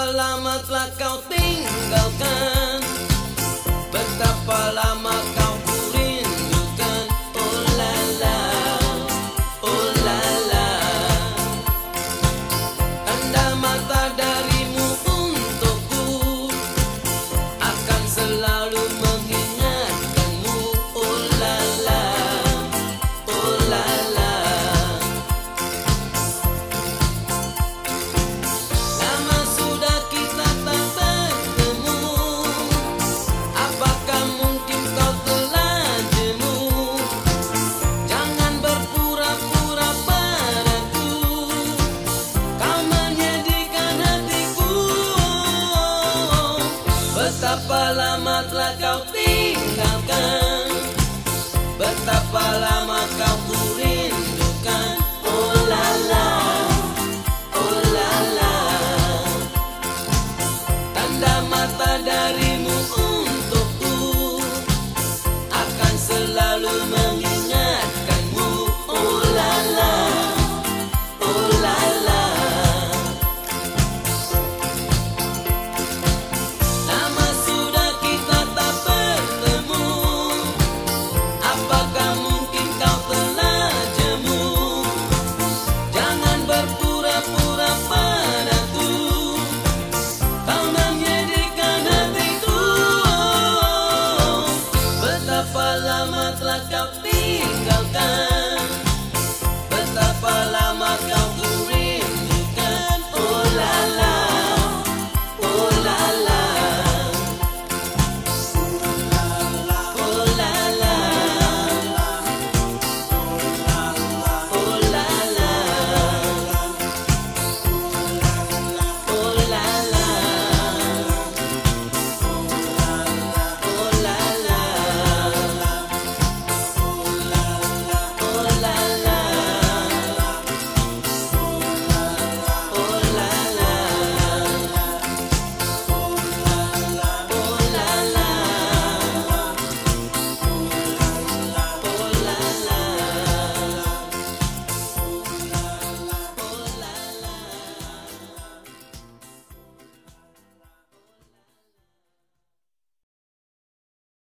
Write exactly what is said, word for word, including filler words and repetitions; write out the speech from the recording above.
Betapa lama telah kau tinggalkan, betapa lama kau kurindukan. Oh la la, oh la la. Tanda mata darimu untukku akan selalu mengingatkanmu. Oh la la, oh la la. Lama sudah kita tak bertemu, apakah mungkin kau telah jemu? Jangan berpura-pura padaku, kau menyedihkan hatiku. Betapa lama telah kau tinggalkan, betapa lama kau kurindukan.